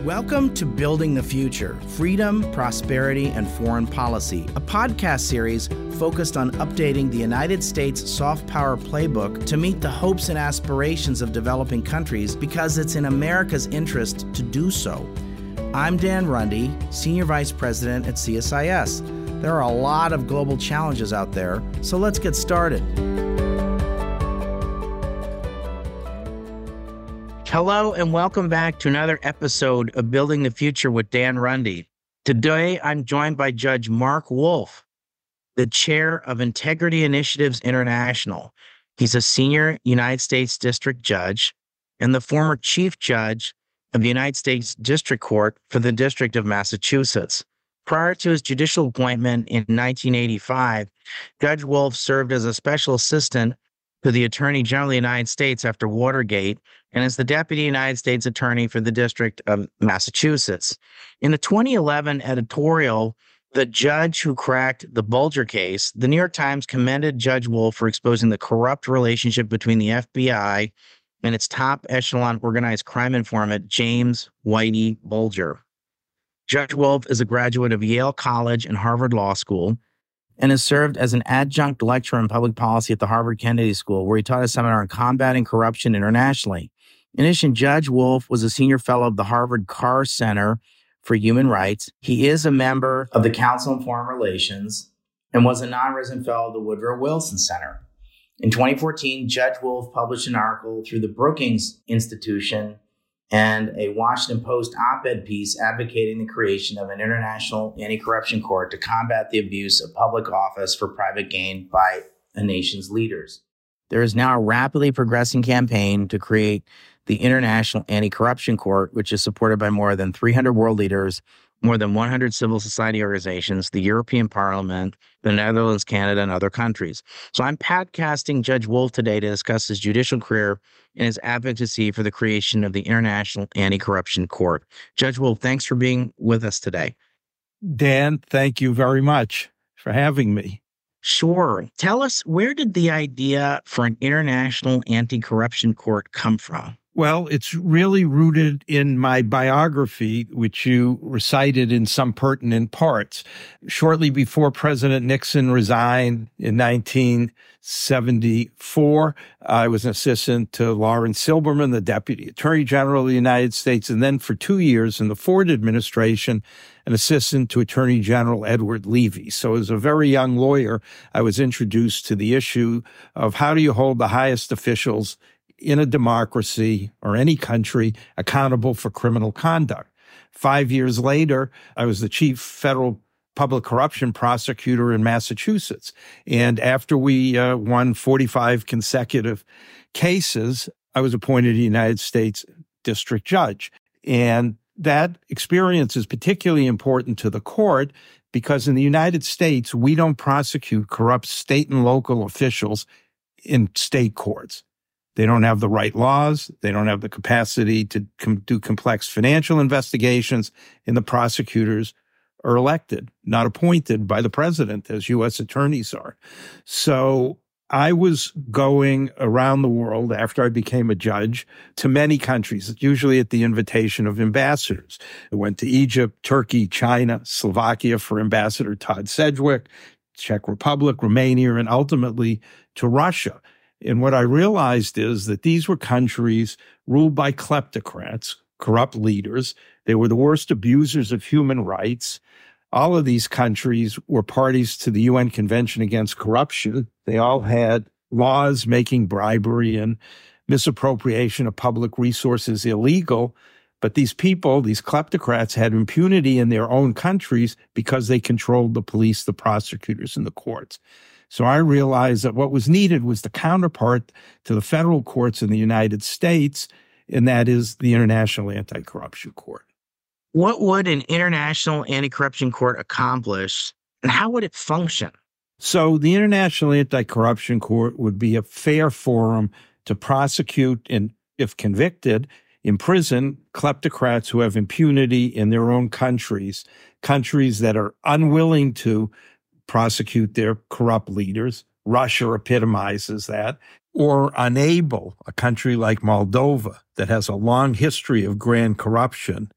Welcome to Building the Future, Freedom, Prosperity, and Foreign Policy, a podcast series focused on updating the United States soft power playbook to meet the hopes and aspirations of developing countries because it's in America's interest to do so. I'm Dan Runde, Senior Vice President at CSIS. There are a lot of global challenges out there, so let's get started. Hello and welcome back to another episode of Building the Future with Dan Runde. Today, I'm joined by Judge Mark Wolf, the chair of Integrity Initiatives International. He's a senior United States District Judge and the former Chief Judge of the United States District Court for the District of Massachusetts. Prior to his judicial appointment in 1985, Judge Wolf served as a special assistant to the Attorney General of the United States after Watergate and as the Deputy United States Attorney for the District of Massachusetts. In a 2011 editorial, The Judge Who Cracked the Bulger Case, the New York Times commended Judge Wolf for exposing the corrupt relationship between the FBI and its top echelon organized crime informant, James Whitey Bulger. Judge Wolf is a graduate of Yale College and Harvard Law School and has served as an adjunct lecturer in public policy at the Harvard Kennedy School, where he taught a seminar on combating corruption internationally. In addition, Judge Wolf was a senior fellow of the Harvard Carr Center for Human Rights. He is a member of the Council on Foreign Relations and was a non-resident fellow of the Woodrow Wilson Center. In 2014, Judge Wolf published an article through the Brookings Institution and a Washington Post op-ed piece advocating the creation of an international anti-corruption court to combat the abuse of public office for private gain by a nation's leaders. There is now a rapidly progressing campaign to create the International Anti-Corruption Court, which is supported by more than 300 world leaders, more than 100 civil society organizations, the European Parliament, the Netherlands, Canada, and other countries. So I'm podcasting Judge Wolf today to discuss his judicial career and his advocacy for the creation of the International Anti-Corruption Court. Judge Wolf, thanks for being with us today. Dan, thank you very much for having me. Sure. Tell us, where did the idea for an International Anti-Corruption Court come from? Well, it's really rooted in my biography, which you recited in some pertinent parts. Shortly before President Nixon resigned in 1974, I was an assistant to Lawrence Silberman, the Deputy Attorney General of the United States, and then for 2 years in the Ford administration, an assistant to Attorney General Edward Levy. So as a very young lawyer, I was introduced to the issue of how do you hold the highest officials in a democracy or any country accountable for criminal conduct. 5 years later, I was the chief federal public corruption prosecutor in Massachusetts. And after we won 45 consecutive cases, I was appointed a United States district judge. And that experience is particularly important to the court because in the United States, we don't prosecute corrupt state and local officials in state courts. They don't have the right laws. They don't have the capacity to do complex financial investigations, and the prosecutors are elected, not appointed by the president, as U.S. attorneys are. So I was going around the world after I became a judge to many countries, usually at the invitation of ambassadors. I went to Egypt, Turkey, China, Slovakia for Ambassador Todd Sedgwick, Czech Republic, Romania, and ultimately to Russia. And what I realized is that these were countries ruled by kleptocrats, corrupt leaders. They were the worst abusers of human rights. All of these countries were parties to the UN Convention Against Corruption. They all had laws making bribery and misappropriation of public resources illegal. But these people, these kleptocrats, had impunity in their own countries because they controlled the police, the prosecutors, and the courts. So I realized that what was needed was the counterpart to the federal courts in the United States, and that is the International Anti-Corruption Court. What would an International Anti-Corruption Court accomplish, and how would it function? So the International Anti-Corruption Court would be a fair forum to prosecute and, if convicted, imprison kleptocrats who have impunity in their own countries, countries that are unwilling to prosecute their corrupt leaders. Russia epitomizes that. Or unable, a country like Moldova that has a long history of grand corruption,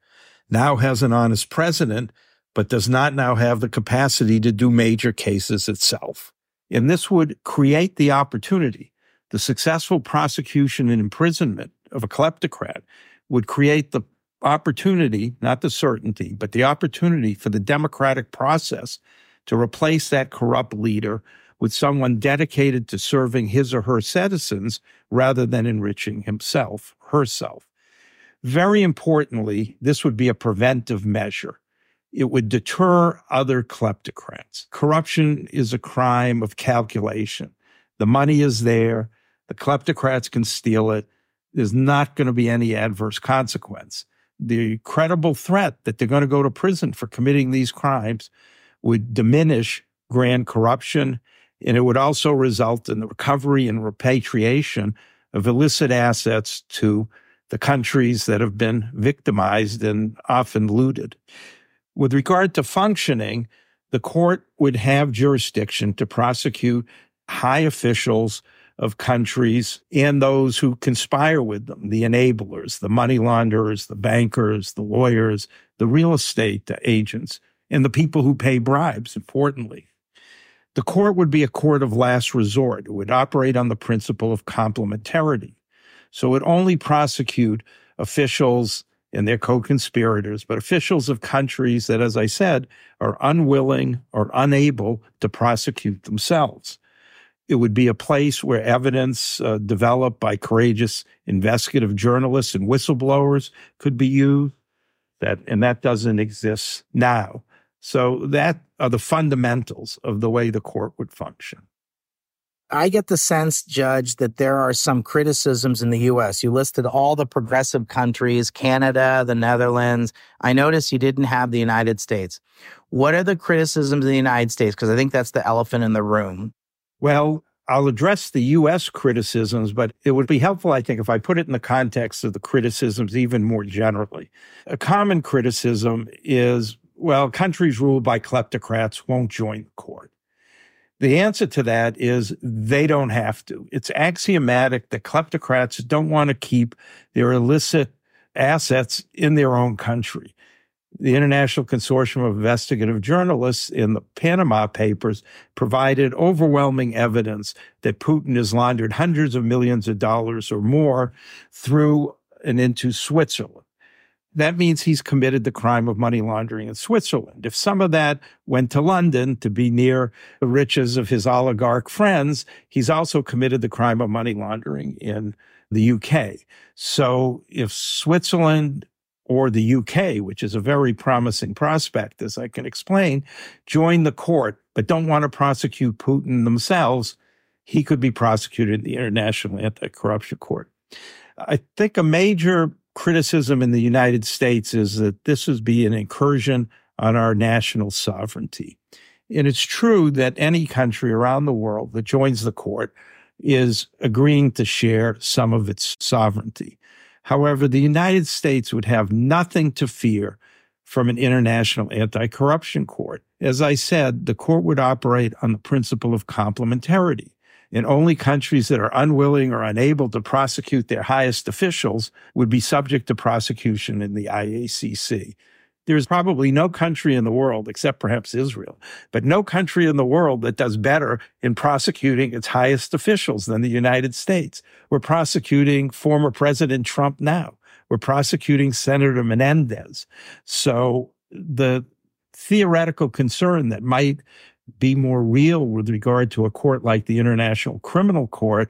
now has an honest president, but does not now have the capacity to do major cases itself. And this would create the opportunity. The successful prosecution and imprisonment of a kleptocrat would create the opportunity, not the certainty, but the opportunity for the democratic process to replace that corrupt leader with someone dedicated to serving his or her citizens rather than enriching himself, herself. Very importantly, this would be a preventive measure. It would deter other kleptocrats. Corruption is a crime of calculation. The money is there. The kleptocrats can steal it. There's not going to be any adverse consequence. The credible threat that they're going to go to prison for committing these crimes would diminish grand corruption, and it would also result in the recovery and repatriation of illicit assets to the countries that have been victimized and often looted. With regard to functioning, the court would have jurisdiction to prosecute high officials of countries and those who conspire with them, the enablers, the money launderers, the bankers, the lawyers, the real estate agents, and the people who pay bribes, importantly. The court would be a court of last resort. It would operate on the principle of complementarity. So it would only prosecute officials and their co-conspirators, but officials of countries that, as I said, are unwilling or unable to prosecute themselves. It would be a place where evidence developed by courageous investigative journalists and whistleblowers could be used, and that doesn't exist now. So that are the fundamentals of the way the court would function. I get the sense, Judge, that there are some criticisms in the U.S. You listed all the progressive countries, Canada, the Netherlands. I noticed you didn't have the United States. What are the criticisms of the United States? Because I think that's the elephant in the room. Well, I'll address the U.S. criticisms, but it would be helpful, I think, if I put it in the context of the criticisms even more generally. A common criticism is, well, countries ruled by kleptocrats won't join the court. The answer to that is they don't have to. It's axiomatic that kleptocrats don't want to keep their illicit assets in their own country. The International Consortium of Investigative Journalists in the Panama Papers provided overwhelming evidence that Putin has laundered hundreds of millions of dollars or more through and into Switzerland. That means he's committed the crime of money laundering in Switzerland. If some of that went to London to be near the riches of his oligarch friends, he's also committed the crime of money laundering in the UK. So if Switzerland or the UK, which is a very promising prospect, as I can explain, join the court but don't want to prosecute Putin themselves, he could be prosecuted in the International Anti-Corruption Court. I think a major criticism in the United States is that this would be an incursion on our national sovereignty. And it's true that any country around the world that joins the court is agreeing to share some of its sovereignty. However, the United States would have nothing to fear from an international anti-corruption court. As I said, the court would operate on the principle of complementarity. And only countries that are unwilling or unable to prosecute their highest officials would be subject to prosecution in the IACC. There's probably no country in the world, except perhaps Israel, but no country in the world that does better in prosecuting its highest officials than the United States. We're prosecuting former President Trump now. We're prosecuting Senator Menendez. So the theoretical concern that might be more real with regard to a court like the International Criminal Court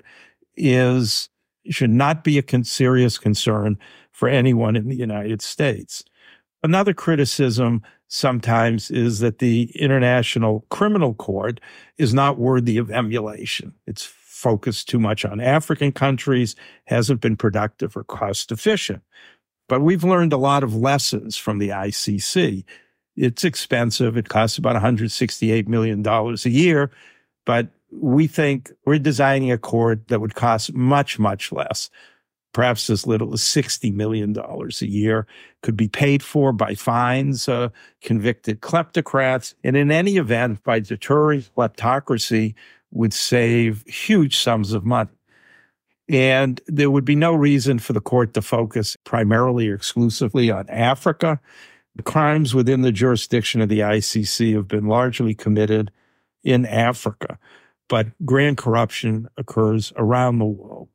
should not be a serious concern for anyone in the United States. Another criticism sometimes is that the International Criminal Court is not worthy of emulation. It's focused too much on African countries, hasn't been productive or cost efficient. But we've learned a lot of lessons from the ICC. It's expensive. It costs about $168 million a year. But we think we're designing a court that would cost much, much less, perhaps as little as $60 million a year, could be paid for by fines, convicted kleptocrats, and in any event, by deterring kleptocracy, would save huge sums of money. And there would be no reason for the court to focus primarily or exclusively on Africa. The crimes within the jurisdiction of the ICC have been largely committed in Africa, but grand corruption occurs around the world.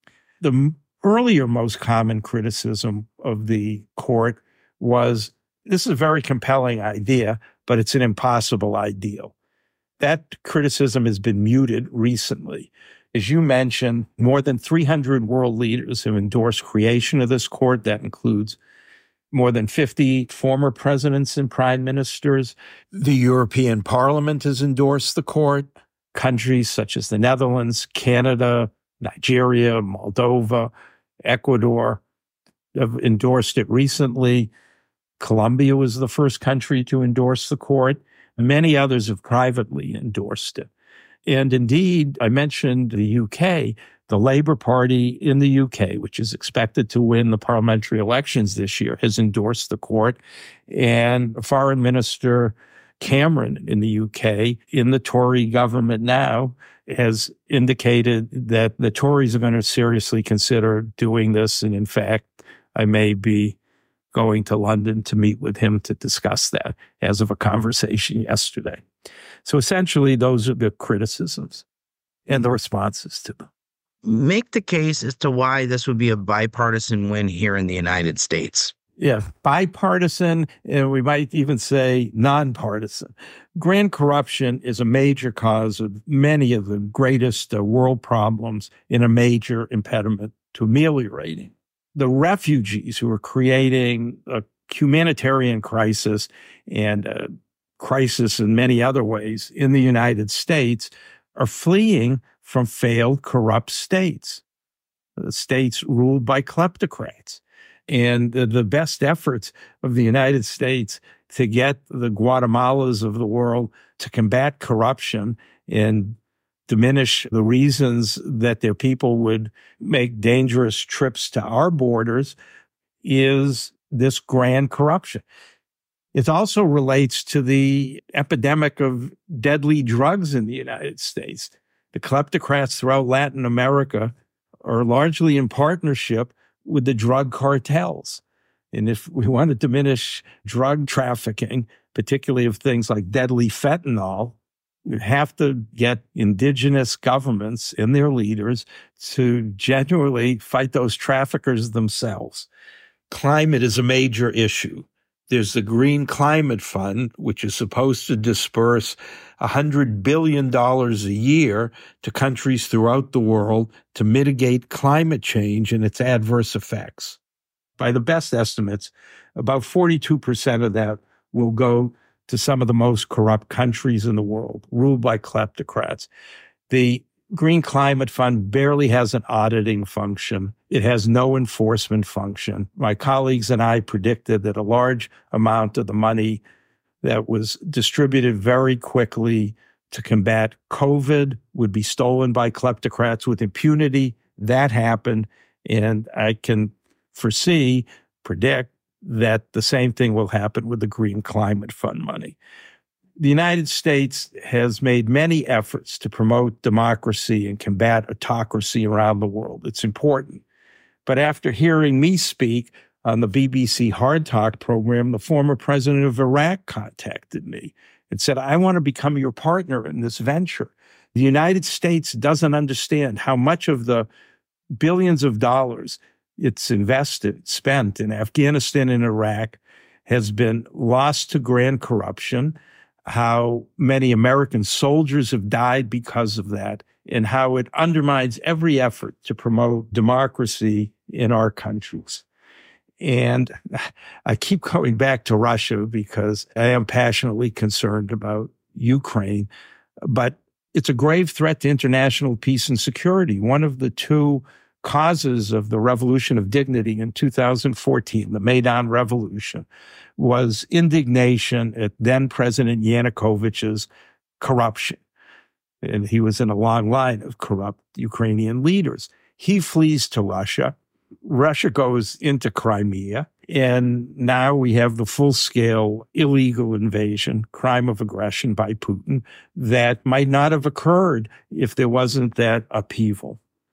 The earlier most common criticism of the court was, this is a very compelling idea, but it's an impossible ideal. That criticism has been muted recently. As you mentioned, more than 300 world leaders have endorsed creation of this court. That includes more than 50 former presidents and prime ministers. The European Parliament has endorsed the court. Countries such as the Netherlands, Canada, Nigeria, Moldova, Ecuador have endorsed it recently. Colombia was the first country to endorse the court. Many others have privately endorsed it. And indeed, I mentioned the UK. The Labour Party in the UK, which is expected to win the parliamentary elections this year, has endorsed the court. And Foreign Minister Cameron in the UK, in the Tory government now, has indicated that the Tories are going to seriously consider doing this. And in fact, I may be going to London to meet with him to discuss that as of a conversation yesterday. So essentially, those are the criticisms and the responses to them. Make the case as to why this would be a bipartisan win here in the United States. Yeah, bipartisan, and we might even say nonpartisan. Grand corruption is a major cause of many of the greatest world problems and a major impediment to ameliorating. The refugees who are creating a humanitarian crisis and a crisis in many other ways in the United States are fleeing from failed, corrupt states, states ruled by kleptocrats. And the best efforts of the United States to get the Guatemalas of the world to combat corruption and diminish the reasons that their people would make dangerous trips to our borders is this grand corruption. It also relates to the epidemic of deadly drugs in the United States. The kleptocrats throughout Latin America are largely in partnership with the drug cartels. And if we want to diminish drug trafficking, particularly of things like deadly fentanyl, we have to get indigenous governments and their leaders to genuinely fight those traffickers themselves. Climate is a major issue. There's the Green Climate Fund, which is supposed to disperse $100 billion a year to countries throughout the world to mitigate climate change and its adverse effects. By the best estimates, about 42% of that will go to some of the most corrupt countries in the world, ruled by kleptocrats. The Green Climate Fund barely has an auditing function. It has no enforcement function. My colleagues and I predicted that a large amount of the money that was distributed very quickly to combat COVID would be stolen by kleptocrats with impunity. That happened, and I can predict that the same thing will happen with the Green Climate Fund money. The United States has made many efforts to promote democracy and combat autocracy around the world. It's important. But after hearing me speak on the BBC Hard Talk program, the former president of Iraq contacted me and said, I want to become your partner in this venture. The United States doesn't understand how much of the billions of dollars it's spent in Afghanistan and Iraq has been lost to grand corruption, how many American soldiers have died because of that, and how it undermines every effort to promote democracy in our countries. And I keep going back to Russia because I am passionately concerned about Ukraine, but it's a grave threat to international peace and security. One of the two causes of the Revolution of Dignity in 2014, the Maidan Revolution, was indignation at then-President Yanukovych's corruption. And he was in a long line of corrupt Ukrainian leaders. He flees to Russia. Russia goes into Crimea. And now we have the full-scale illegal invasion, crime of aggression by Putin, that might not have occurred if there wasn't that upheaval.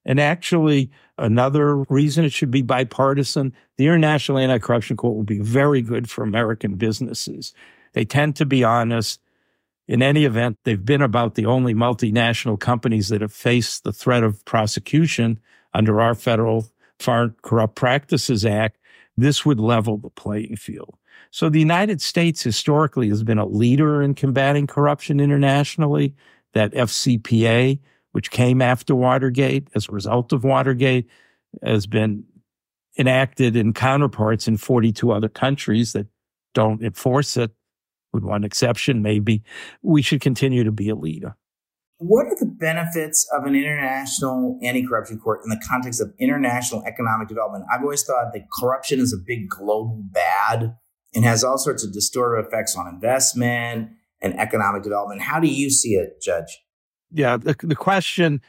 And actually, another reason it should be bipartisan, the International Anti-Corruption Court will be very good for American businesses. They tend to be honest. In any event, they've been about the only multinational companies that have faced the threat of prosecution under our federal Foreign Corrupt Practices Act. This would level the playing field. So the United States historically has been a leader in combating corruption internationally. That FCPA, which came after Watergate as a result of Watergate, has been enacted in counterparts in 42 other countries that don't enforce it, with one exception maybe. We should continue to be a leader. What are the benefits of an international anti-corruption court in the context of international economic development? I've always thought that corruption is a big global bad and has all sorts of distortive effects on investment and economic development. How do you see it, Judge? Yeah, the question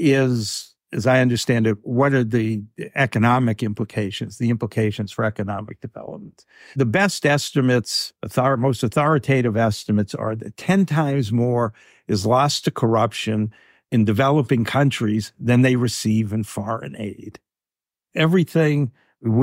is, as I understand it, what are the economic implications, the implications for economic development? The best estimates, most authoritative estimates, are that 10 times more is lost to corruption in developing countries than they receive in foreign aid. Everything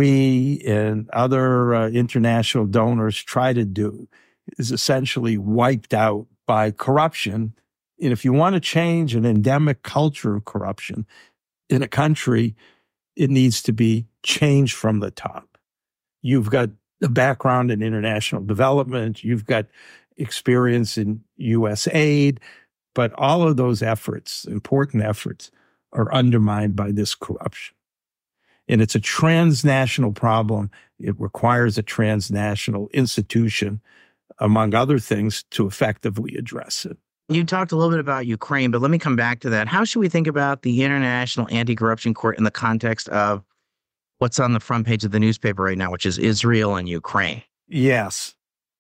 we and other international donors try to do is essentially wiped out by corruption. And if you want to change an endemic culture of corruption in a country, it needs to be changed from the top. You've got a background in international development. You've got experience in U.S. aid. But all of those efforts, important efforts, are undermined by this corruption. And it's a transnational problem. It requires a transnational institution, among other things, to effectively address it. You talked a little bit about Ukraine, but let me come back to that. How should we think about the International Anti-Corruption Court in the context of what's on the front page of the newspaper right now, which is Israel and Ukraine? Yes.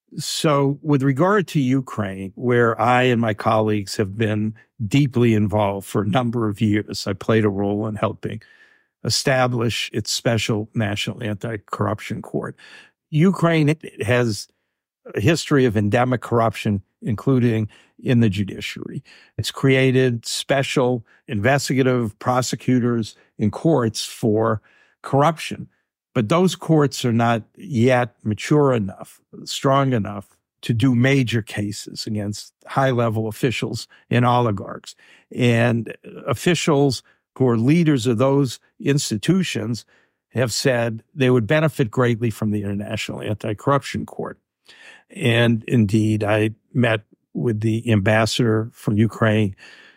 So with regard to Ukraine, where I and my colleagues have been deeply involved for a number of years, I played a role in helping establish its special national anti-corruption court. Ukraine has a history of endemic corruption, including in the judiciary. It's created special investigative prosecutors in courts for corruption. But those courts are not yet mature enough, strong enough to do major cases against high-level officials and oligarchs. And officials who are leaders of those institutions have said they would benefit greatly from the International Anti-Corruption Court. And indeed, I met with the ambassador from Ukraine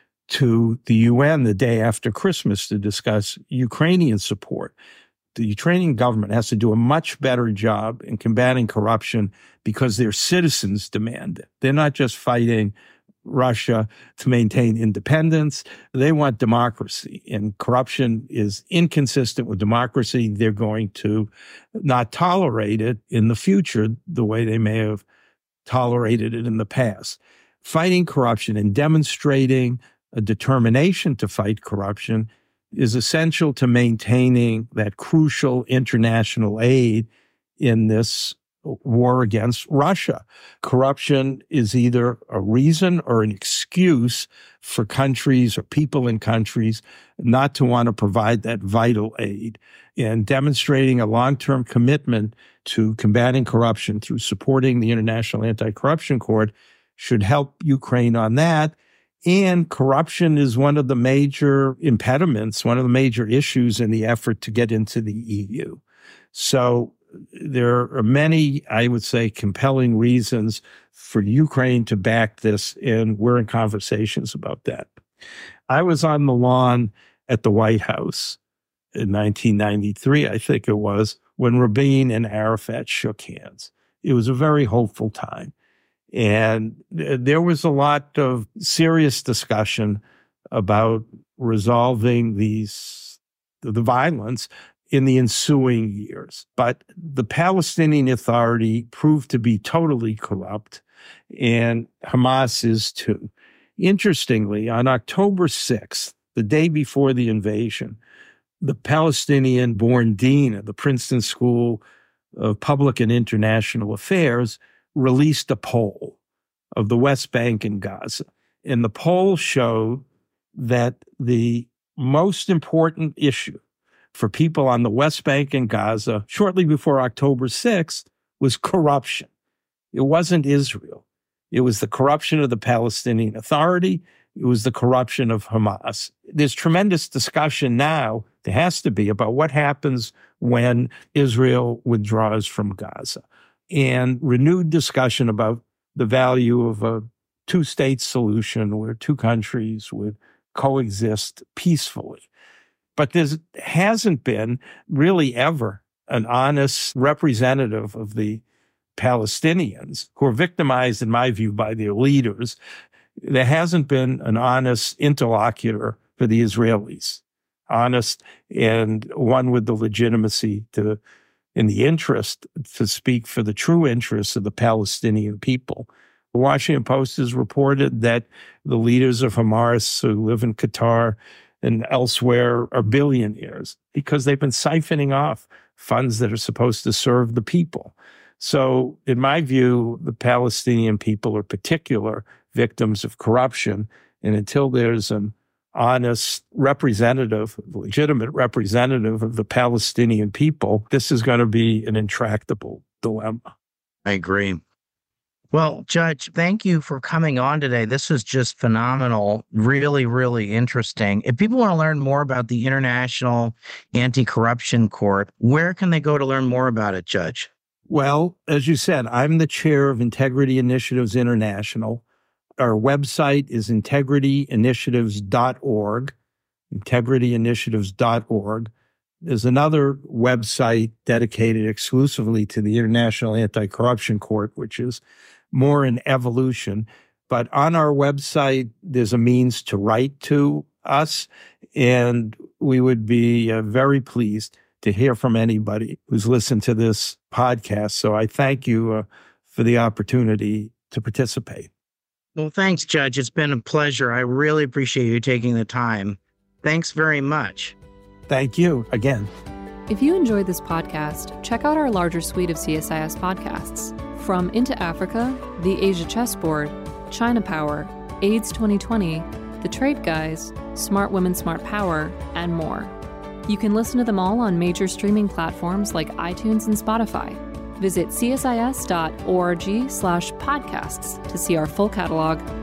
to the UN the day after Christmas to discuss Ukrainian support. The Ukrainian government has to do a much better job in combating corruption because their citizens demand it. They're not just fighting Russia to maintain independence. They want democracy, and corruption is inconsistent with democracy. They're going to not tolerate it in the future the way they may have tolerated it in the past. Fighting corruption and demonstrating a determination to fight corruption is essential to maintaining that crucial international aid in this war against Russia. Corruption is either a reason or an excuse for countries or people in countries not to want to provide that vital aid. And demonstrating a long-term commitment to combating corruption through supporting the International Anti-Corruption Court should help Ukraine on that. And corruption is one of the major impediments, one of the major issues in the effort to get into the EU. So there are many, I would say, compelling reasons for Ukraine to back this, and we're in conversations about that. I was on the lawn at the White House in 1993, I think it was, when Rabin and Arafat shook hands. It was a very hopeful time. And there was a lot of serious discussion about resolving the violence in the ensuing years. But the Palestinian Authority proved to be totally corrupt, and Hamas is too. Interestingly, on October 6th, the day before the invasion, the Palestinian-born dean of the Princeton School of Public and International Affairs released a poll of the West Bank and Gaza. And the poll showed that the most important issue for people on the West Bank and Gaza shortly before October 6th was corruption. It wasn't Israel. It was the corruption of the Palestinian Authority. It was the corruption of Hamas. There's tremendous discussion now, there has to be, about what happens when Israel withdraws from Gaza, and renewed discussion about the value of a two-state solution where two countries would coexist peacefully. But there hasn't been really ever an honest representative of the Palestinians, who are victimized, in my view, by their leaders. There hasn't been an honest interlocutor for the Israelis, honest and one with the legitimacy to, in the interest, to speak for the true interests of the Palestinian people. The Washington Post has reported that the leaders of Hamas who live in Qatar and elsewhere are billionaires because they've been siphoning off funds that are supposed to serve the people. So, in my view, the Palestinian people are particular victims of corruption. And until there's an honest representative, legitimate representative of the Palestinian people, this is going to be an intractable dilemma. I agree. Well, Judge, thank you for coming on today. This was just phenomenal. Really, really interesting. If people want to learn more about the International Anti-Corruption Court, where can they go to learn more about it, Judge? Well, as you said, I'm the chair of Integrity Initiatives International. Our website is integrityinitiatives.org, integrityinitiatives.org. There's another website dedicated exclusively to the International Anti-Corruption Court, which is more in evolution. But on our website, there's a means to write to us, and we would be very pleased to hear from anybody who's listened to this podcast. So I thank you for the opportunity to participate. Well, thanks, Judge. It's been a pleasure. I really appreciate you taking the time. Thanks very much. Thank you again. If you enjoyed this podcast, check out our larger suite of CSIS podcasts. From Into Africa, The Asia Chessboard, China Power, AIDS 2020, The Trade Guys, Smart Women, Smart Power, and more. You can listen to them all on major streaming platforms like iTunes and Spotify. Visit csis.org/podcasts to see our full catalog